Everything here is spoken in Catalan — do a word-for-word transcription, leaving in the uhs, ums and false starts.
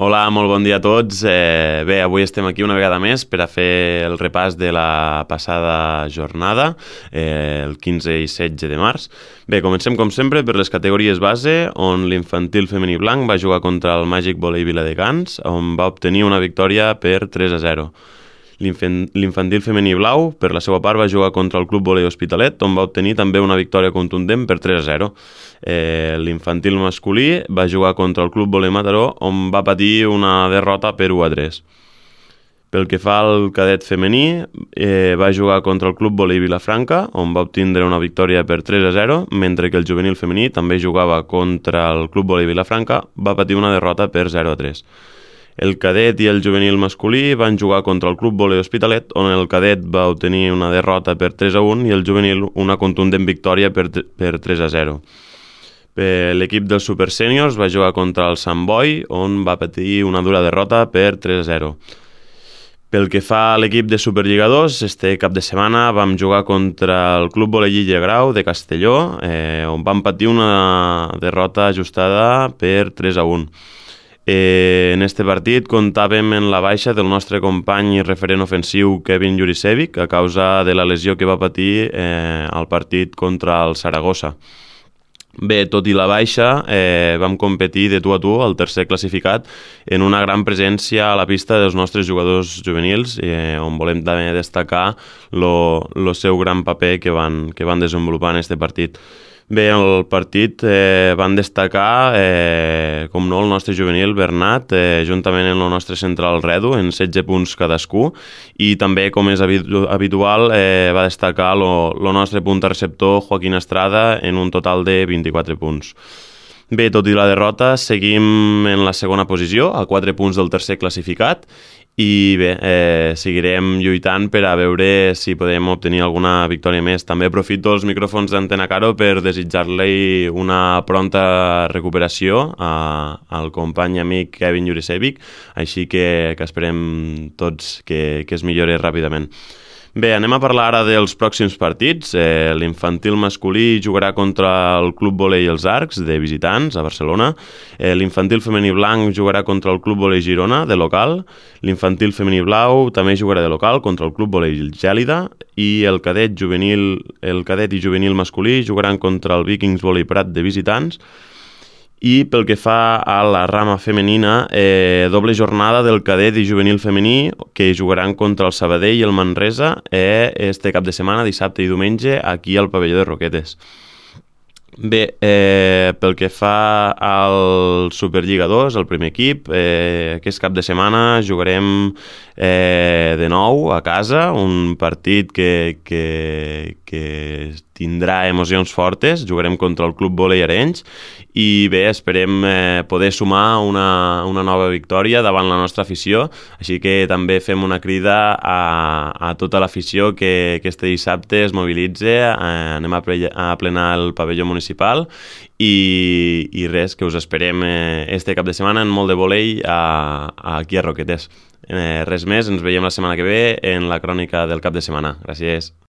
Hola, molt bon dia a tots. Eh, bé, avui estem aquí una vegada més per a fer el repàs de la passada jornada, eh, el quinze i setze de març. Bé, comencem com sempre per les categories base, on l'infantil femení blanc va jugar contra el Màgic Volei Viladecans, on va obtenir una victòria per tres a zero. L'infantil femení blau, per la seva part, va jugar contra el Club Volei Hospitalet, on va obtenir també una victòria contundent per tres a zero. Eh, L'infantil masculí va jugar contra el Club Volei Mataró, on va patir una derrota per u a tres. Pel que fa al cadet femení, eh, va jugar contra el Club Volei Vilafranca, on va obtindre una victòria per tres a zero, mentre que el juvenil femení també jugava contra el Club Volei Vilafranca, va patir una derrota per zero a tres. El cadet i el juvenil masculí van jugar contra el Club Volei Hospitalet, on el cadet va obtenir una derrota per tres a un i el juvenil una contundent victòria per, per tres a zero. L'equip dels Super Sèniors va jugar contra el Sant Boi, on va patir una dura derrota per tres a zero. Pel que fa a l'equip de Superlligadors, este cap de setmana vam jugar contra el Club Volei Illa Grau de Castelló, eh, on van patir una derrota ajustada per tres a un. Eh, en este partit comptàvem en la baixa del nostre company i referent ofensiu Kevin Jurisevic a causa de la lesió que va patir eh, al partit contra el Saragossa. Bé, tot i la baixa, eh, vam competir de tu a tu, el tercer classificat, en una gran presència a la pista dels nostres jugadors juvenils, eh, on volem també destacar el seu gran paper que van, que van desenvolupar en aquest partit. Bé, en el partit eh, van destacar, eh, com no, el nostre juvenil Bernat, eh, juntament amb el nostre central Redu, en setze punts cadascú, i també, com és habitu habitual, eh, va destacar el nostre punta receptor Joaquín Estrada en un total de vint-i-quatre punts. Bé, tot i la derrota, seguim en la segona posició, a quatre punts del tercer classificat, i bé, eh, seguirem lluitant per a veure si podem obtenir alguna victòria més. També aprofito els micròfons d'Antena Caro per desitjar-li una pronta recuperació a, al company i amic Kevin Jurisevic, així que, que esperem tots que, que es millori ràpidament. Bé, anem a parlar ara dels pròxims partits. Eh, L'infantil masculí jugarà contra el Club Volei Els Arcs, de visitants, a Barcelona. Eh, L'infantil femení blanc jugarà contra el Club Volei Girona, de local. L'infantil femení blau també jugarà de local contra el Club Volei Gèlida. I el cadet, juvenil, el cadet i juvenil masculí jugaran contra el Vikings Volei Prat, de visitants. I pel que fa a la rama femenina, eh, doble jornada del cadet i juvenil femení que jugaran contra el Sabadell i el Manresa eh, este cap de setmana, dissabte i diumenge, aquí al pavelló de Roquetes. Bé, eh, pel que fa al Superliga dos, el primer equip, eh, aquest cap de setmana jugarem eh, de nou a casa, un partit que, que, que tindrà emocions fortes. Jugarem contra el Club Volei Arenys i bé, esperem eh, poder sumar una, una nova victòria davant la nostra afició, així que també fem una crida a, a tota l'afició que, que este dissabte es mobilitze, eh, anem a, ple, a plenar el pavelló municipal i, i res, que us esperem eh, este cap de setmana en molt de volei a, a aquí a Roquetes. Eh, res més, ens veiem la setmana que ve en la crònica del cap de setmana. Gràcies.